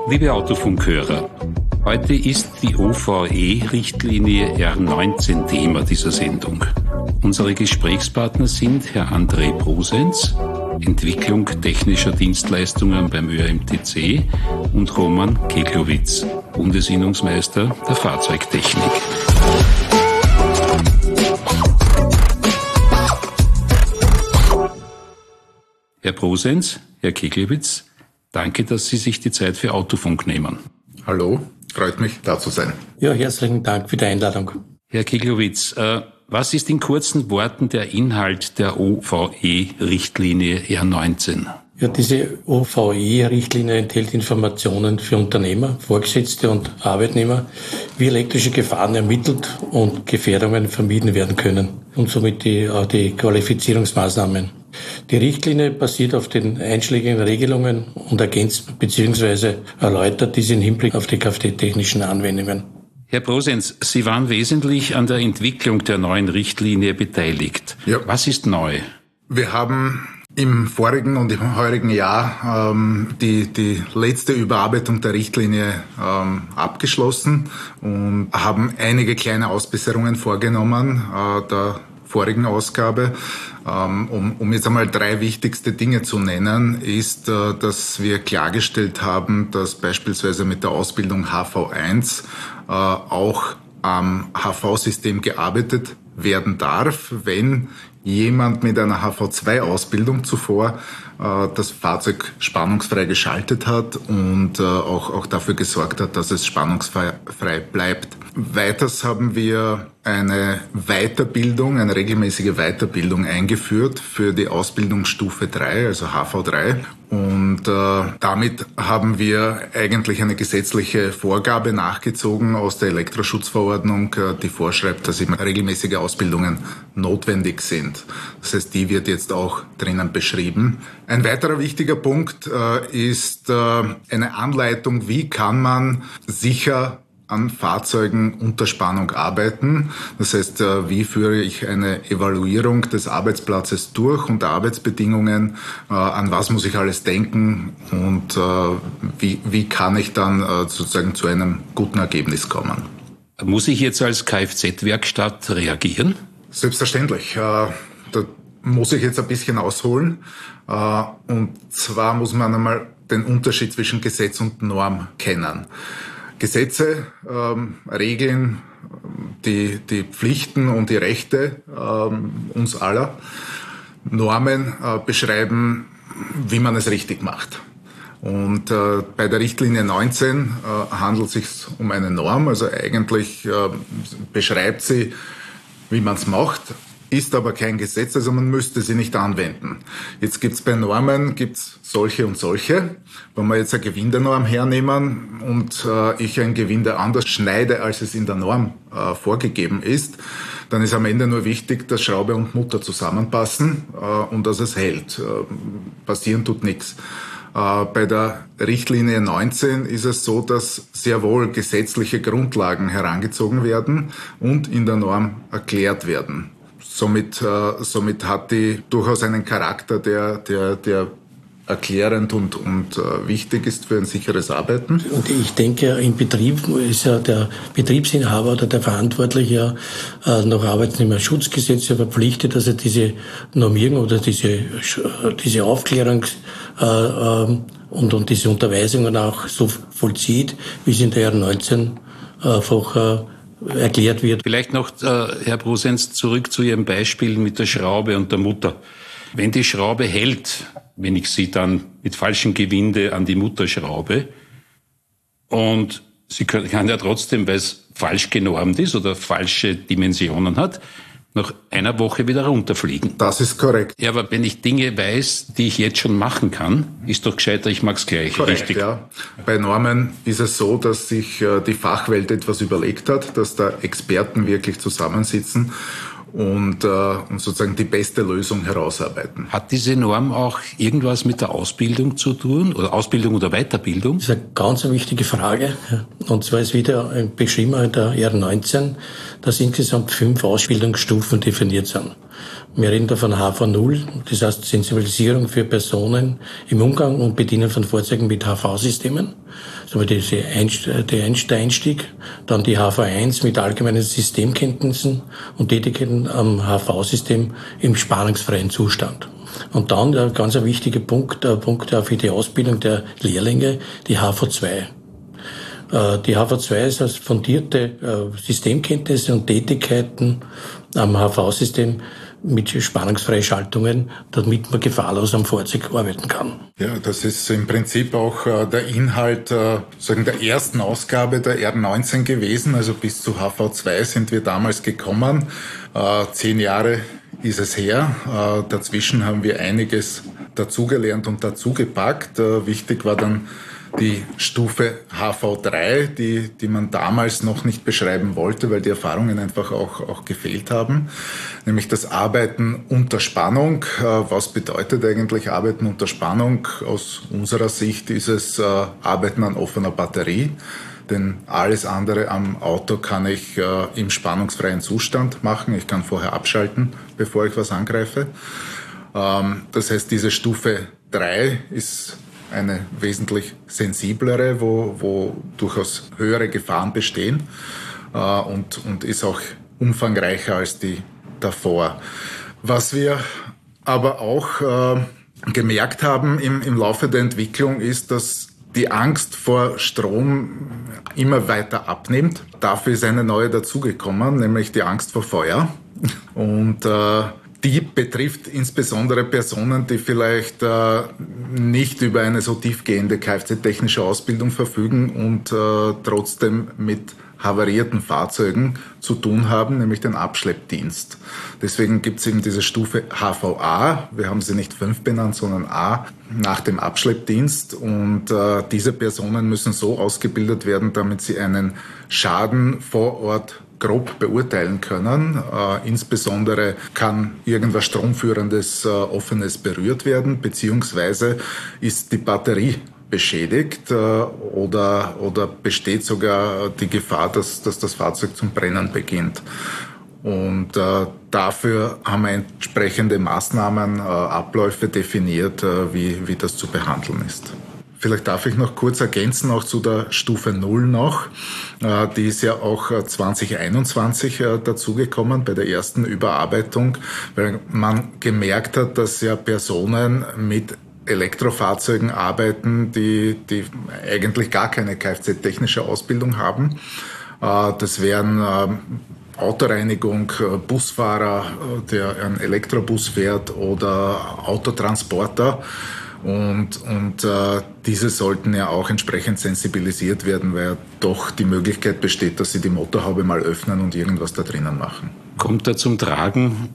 Liebe Autofunkhörer, heute ist die OVE-Richtlinie R19 Thema dieser Sendung. Unsere Gesprächspartner sind Herr André Brosenz, Entwicklung technischer Dienstleistungen beim ÖMTC, und Roman Keglowitz, Bundesinnungsmeister der Fahrzeugtechnik. Herr Brosenz, Herr Keglowitz, danke, dass Sie sich die Zeit für Autofunk nehmen. Hallo, freut mich, da zu sein. Ja, herzlichen Dank für die Einladung. Herr Keglowitz, was ist in kurzen Worten der Inhalt der OVE-Richtlinie R19? Ja, diese OVE-Richtlinie enthält Informationen für Unternehmer, Vorgesetzte und Arbeitnehmer, wie elektrische Gefahren ermittelt und Gefährdungen vermieden werden können und somit die Qualifizierungsmaßnahmen. Die Richtlinie basiert auf den einschlägigen Regelungen und ergänzt bzw. erläutert diese im Hinblick auf die Kfz-technischen Anwendungen. Herr Brosenz, Sie waren wesentlich an der Entwicklung der neuen Richtlinie beteiligt. Ja. Was ist neu? Wir haben im vorigen und im heurigen Jahr die letzte Überarbeitung der Richtlinie abgeschlossen und haben einige kleine Ausbesserungen vorgenommen der vorigen Ausgabe. Um jetzt einmal 3 wichtigste Dinge zu nennen, ist, dass wir klargestellt haben, dass beispielsweise mit der Ausbildung HV1 auch am HV-System gearbeitet werden darf, wenn jemand mit einer HV2-Ausbildung zuvor das Fahrzeug spannungsfrei geschaltet hat und auch dafür gesorgt hat, dass es spannungsfrei bleibt. Weiters haben wir eine Weiterbildung, eine regelmäßige Weiterbildung eingeführt für die Ausbildungsstufe 3, also HV3. Und damit haben wir eigentlich eine gesetzliche Vorgabe nachgezogen aus der Elektroschutzverordnung, die vorschreibt, dass immer regelmäßige Ausbildungen notwendig sind. Das heißt, die wird jetzt auch drinnen beschrieben. Ein weiterer wichtiger Punkt ist eine Anleitung, wie kann man sicher an Fahrzeugen unter Spannung arbeiten. Das heißt, wie führe ich eine Evaluierung des Arbeitsplatzes durch und der Arbeitsbedingungen, an was muss ich alles denken und wie kann ich dann sozusagen zu einem guten Ergebnis kommen. Muss ich jetzt als Kfz-Werkstatt reagieren? Selbstverständlich. Da muss ich jetzt ein bisschen ausholen. Und zwar muss man einmal den Unterschied zwischen Gesetz und Norm kennen. Gesetze regeln die Pflichten und die Rechte uns aller. Normen beschreiben, wie man es richtig macht. Und bei der Richtlinie 19 handelt es sich um eine Norm, also eigentlich beschreibt sie, wie man es macht, ist aber kein Gesetz, also man müsste sie nicht anwenden. Jetzt gibt's bei Normen solche und solche. Wenn wir jetzt eine Gewindenorm hernehmen und ich ein Gewinde anders schneide, als es in der Norm vorgegeben ist, dann ist am Ende nur wichtig, dass Schraube und Mutter zusammenpassen und dass es hält. Passieren tut nichts. Bei der Richtlinie 19 ist es so, dass sehr wohl gesetzliche Grundlagen herangezogen werden und in der Norm erklärt werden. Somit hat die durchaus einen Charakter, der erklärend und wichtig ist für ein sicheres Arbeiten. Und ich denke, im Betrieb ist ja der Betriebsinhaber oder der Verantwortliche nach Arbeitnehmerschutzgesetz verpflichtet, dass er diese Normierung oder diese Aufklärung und diese Unterweisungen auch so vollzieht, wie es in der R19 einfach erklärt wird. Vielleicht noch, Herr Brosenz, zurück zu Ihrem Beispiel mit der Schraube und der Mutter. Wenn die Schraube hält, wenn ich sie dann mit falschem Gewinde an die Mutter schraube, und sie kann ja trotzdem, weil es falsch genormt ist oder falsche Dimensionen hat, nach einer Woche wieder runterfliegen. Das ist korrekt. Ja, aber wenn ich Dinge weiß, die ich jetzt schon machen kann, ist doch gescheiter, ich mag's gleich. Korrekt, richtig? Ja. Bei Normen ist es so, dass sich die Fachwelt etwas überlegt hat, dass da Experten wirklich zusammensitzen und sozusagen die beste Lösung herausarbeiten. Hat diese Norm auch irgendwas mit der Ausbildung zu tun? Oder Ausbildung oder Weiterbildung? Das ist eine ganz wichtige Frage. Und zwar ist wieder beschrieben in der R19, dass insgesamt 5 Ausbildungsstufen definiert sind. Wir reden da von HV0, das heißt Sensibilisierung für Personen im Umgang und Bedienen von Fahrzeugen mit HV-Systemen. So der Einstieg. Dann die HV1 mit allgemeinen Systemkenntnissen und Tätigkeiten am HV-System im spannungsfreien Zustand. Und dann ein ganz wichtiger Punkt auch für die Ausbildung der Lehrlinge, die HV2. Die HV2 ist als fundierte Systemkenntnisse und Tätigkeiten am HV-System mit spannungsfreien Schaltungen, damit man gefahrlos am Fahrzeug arbeiten kann. Ja, das ist im Prinzip auch der Inhalt der ersten Ausgabe der R19 gewesen. Also bis zu HV2 sind wir damals gekommen. 10 Jahre ist es her. Dazwischen haben wir einiges dazugelernt und dazugepackt. Wichtig war dann die Stufe HV3, die man damals noch nicht beschreiben wollte, weil die Erfahrungen einfach auch gefehlt haben. Nämlich das Arbeiten unter Spannung. Was bedeutet eigentlich Arbeiten unter Spannung? Aus unserer Sicht ist es Arbeiten an offener Batterie. Denn alles andere am Auto kann ich im spannungsfreien Zustand machen. Ich kann vorher abschalten, bevor ich was angreife. Das heißt, diese Stufe 3 ist eine wesentlich sensiblere, wo durchaus höhere Gefahren bestehen und ist auch umfangreicher als die davor. Was wir aber auch gemerkt haben im Laufe der Entwicklung ist, dass die Angst vor Strom immer weiter abnimmt. Dafür ist eine neue dazugekommen, nämlich die Angst vor Feuer. Und die betrifft insbesondere Personen, die vielleicht nicht über eine so tiefgehende Kfz-technische Ausbildung verfügen und trotzdem mit havarierten Fahrzeugen zu tun haben, nämlich den Abschleppdienst. Deswegen gibt es eben diese Stufe HVA, wir haben sie nicht 5 benannt, sondern A, nach dem Abschleppdienst. Und diese Personen müssen so ausgebildet werden, damit sie einen Schaden vor Ort grob beurteilen können. Insbesondere kann irgendwas Stromführendes, Offenes berührt werden, beziehungsweise ist die Batterie beschädigt oder besteht sogar die Gefahr, dass das Fahrzeug zum Brennen beginnt. Und dafür haben wir entsprechende Maßnahmen, Abläufe definiert, wie das zu behandeln ist. Vielleicht darf ich noch kurz ergänzen, auch zu der Stufe 0 noch. Die ist ja auch 2021 dazugekommen bei der ersten Überarbeitung, weil man gemerkt hat, dass ja Personen mit Elektrofahrzeugen arbeiten, die eigentlich gar keine Kfz-technische Ausbildung haben. Das wären Autoreinigung, Busfahrer, der einen Elektrobus fährt oder Autotransporter. Und diese sollten ja auch entsprechend sensibilisiert werden, weil doch die Möglichkeit besteht, dass sie die Motorhaube mal öffnen und irgendwas da drinnen machen. Kommt da zum Tragen,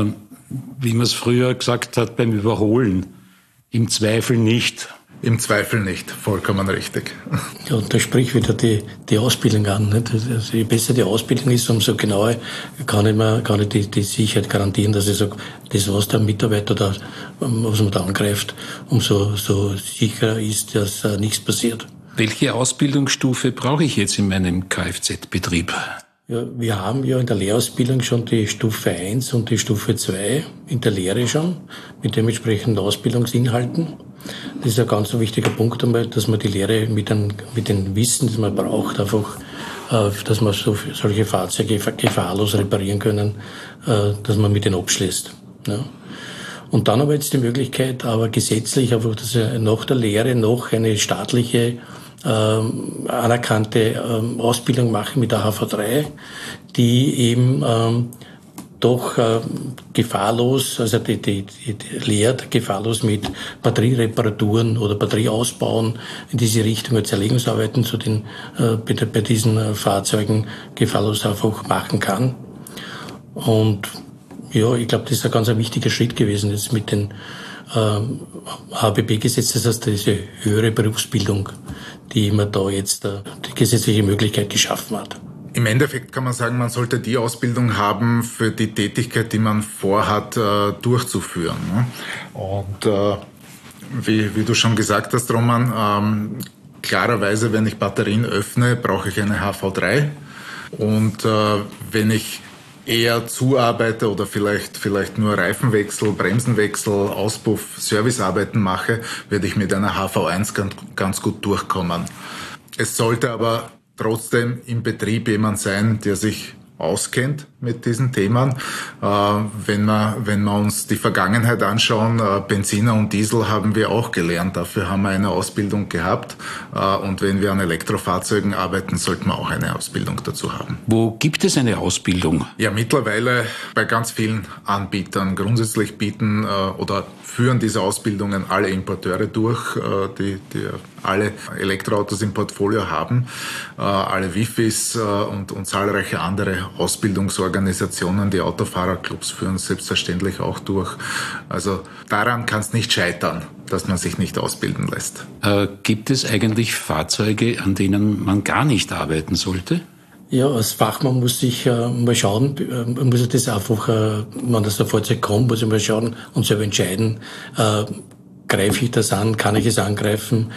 wie man es früher gesagt hat, beim Überholen? Im Zweifel nicht. Im Zweifel nicht, vollkommen richtig. Ja, und da spricht wieder die Ausbildung an. Nicht? Also je besser die Ausbildung ist, umso genauer kann ich die Sicherheit garantieren, dass ich sage, das, was der Mitarbeiter da, was man da angreift, umso so sicher ist, dass nichts passiert. Welche Ausbildungsstufe brauche ich jetzt in meinem Kfz-Betrieb? Ja, wir haben ja in der Lehrausbildung schon die Stufe 1 und die Stufe 2 in der Lehre schon, mit dementsprechenden Ausbildungsinhalten. Das ist ein ganz wichtiger Punkt einmal, dass man die Lehre mit dem Wissen, das man braucht, einfach, dass man solche Fahrzeuge gefahrlos reparieren können, dass man mit denen abschließt. Ja. Und dann aber jetzt die Möglichkeit, aber gesetzlich einfach, dass nach der Lehre noch eine staatliche anerkannte Ausbildung machen mit der HV3, die eben doch gefahrlos, also die lehrt gefahrlos mit Batteriereparaturen oder Batterieausbauen in diese Richtung, Zerlegungsarbeiten zu bei diesen Fahrzeugen gefahrlos einfach machen kann. Und ja, ich glaube, das ist ein ganz wichtiger Schritt gewesen jetzt mit den HBB-Gesetz, das heißt diese höhere Berufsbildung, die man da jetzt die gesetzliche Möglichkeit geschaffen hat. Im Endeffekt kann man sagen, man sollte die Ausbildung haben für die Tätigkeit, die man vorhat, durchzuführen. Und wie du schon gesagt hast, Roman, klarerweise, wenn ich Batterien öffne, brauche ich eine HV3. Und wenn ich eher zuarbeite oder vielleicht nur Reifenwechsel, Bremsenwechsel, Auspuff, Servicearbeiten mache, werde ich mit einer HV1 ganz gut durchkommen. Es sollte aber trotzdem im Betrieb jemand sein, der sich auskennt mit diesen Themen. Wenn wir uns die Vergangenheit anschauen, Benziner und Diesel haben wir auch gelernt. Dafür haben wir eine Ausbildung gehabt. Und wenn wir an Elektrofahrzeugen arbeiten, sollten wir auch eine Ausbildung dazu haben. Wo gibt es eine Ausbildung? Ja, mittlerweile bei ganz vielen Anbietern. Grundsätzlich bieten oder führen diese Ausbildungen alle Importeure durch, die alle Elektroautos im Portfolio haben, alle Wifis und zahlreiche andere Ausbildungsorganisationen. Die Autofahrerclubs führen selbstverständlich auch durch. Also daran kann es nicht scheitern, dass man sich nicht ausbilden lässt. Gibt es eigentlich Fahrzeuge, an denen man gar nicht arbeiten sollte? Ja, als Fachmann muss ich mal schauen, man muss das einfach, wenn das ein Fahrzeug kommt, muss ich mal schauen und selber entscheiden, greife ich das an, kann ich es angreifen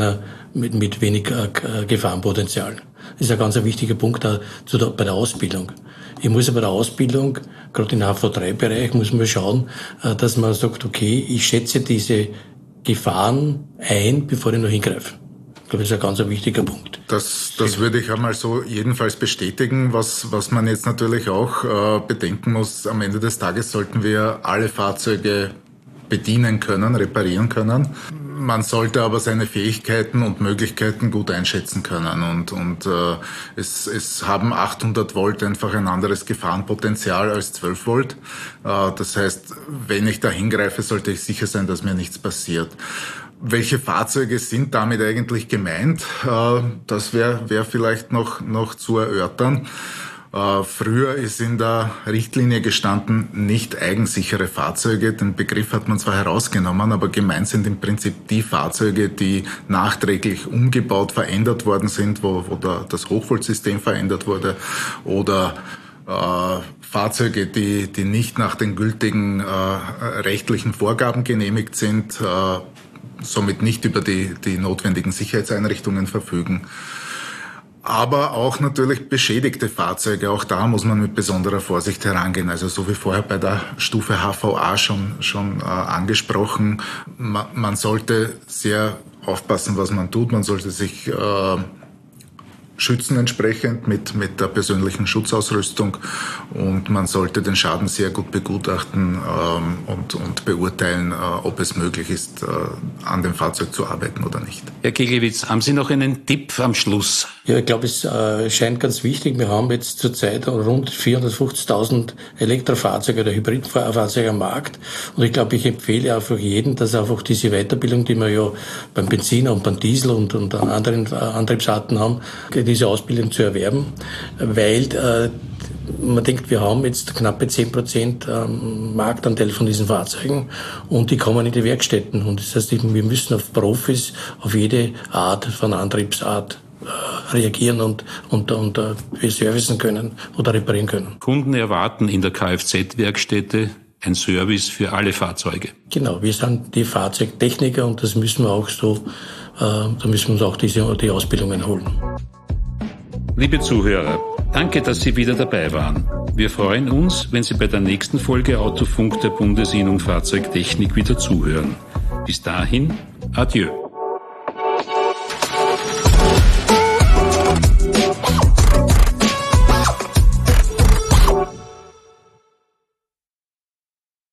mit wenig Gefahrenpotenzial. Das ist ein ganz wichtiger Punkt bei der Ausbildung. Ich muss bei der Ausbildung, gerade im HV3-Bereich, muss man schauen, dass man sagt, okay, ich schätze diese Gefahren ein, bevor ich noch hingreife. Ich glaube, das ist ein ganz wichtiger Punkt. Das würde ich einmal so jedenfalls bestätigen. Was man jetzt natürlich auch bedenken muss, am Ende des Tages sollten wir alle Fahrzeuge bedienen können, reparieren können. Man sollte aber seine Fähigkeiten und Möglichkeiten gut einschätzen können. Und es haben 800 Volt einfach ein anderes Gefahrenpotenzial als 12 Volt. Das heißt, wenn ich da hingreife, sollte ich sicher sein, dass mir nichts passiert. Welche Fahrzeuge sind damit eigentlich gemeint? Das wäre vielleicht noch zu erörtern. Früher ist in der Richtlinie gestanden, nicht eigensichere Fahrzeuge. Den Begriff hat man zwar herausgenommen, aber gemeint sind im Prinzip die Fahrzeuge, die nachträglich umgebaut, verändert worden sind, wo das Hochvoltsystem verändert wurde, oder Fahrzeuge, die nicht nach den gültigen rechtlichen Vorgaben genehmigt sind, somit nicht über die notwendigen Sicherheitseinrichtungen verfügen. Aber auch natürlich beschädigte Fahrzeuge. Auch da muss man mit besonderer Vorsicht herangehen. Also so wie vorher bei der Stufe HVA schon angesprochen. Man sollte sehr aufpassen, was man tut. Man sollte sich schützen entsprechend mit der persönlichen Schutzausrüstung, und man sollte den Schaden sehr gut begutachten und beurteilen, ob es möglich ist, an dem Fahrzeug zu arbeiten oder nicht. Herr Keglewitz, haben Sie noch einen Tipp am Schluss? Ja, ich glaube, es scheint ganz wichtig. Wir haben jetzt zurzeit rund 450.000 Elektrofahrzeuge oder Hybridfahrzeuge am Markt, und ich glaube, ich empfehle einfach jedem, dass einfach diese Weiterbildung, die wir ja beim Benziner und beim Diesel und an anderen Antriebsarten haben, diese Ausbildung zu erwerben, weil man denkt, wir haben jetzt knappe 10% Marktanteil von diesen Fahrzeugen, und die kommen in die Werkstätten. Und das heißt, wir müssen auf Profis, auf jede Art von Antriebsart reagieren und servicen können oder reparieren können. Kunden erwarten in der Kfz-Werkstätte ein Service für alle Fahrzeuge. Genau, wir sind die Fahrzeugtechniker, und das müssen wir auch so, da müssen wir uns auch die Ausbildungen holen. Liebe Zuhörer, danke, dass Sie wieder dabei waren. Wir freuen uns, wenn Sie bei der nächsten Folge Autofunk der Bundesinnung Fahrzeugtechnik wieder zuhören. Bis dahin, adieu.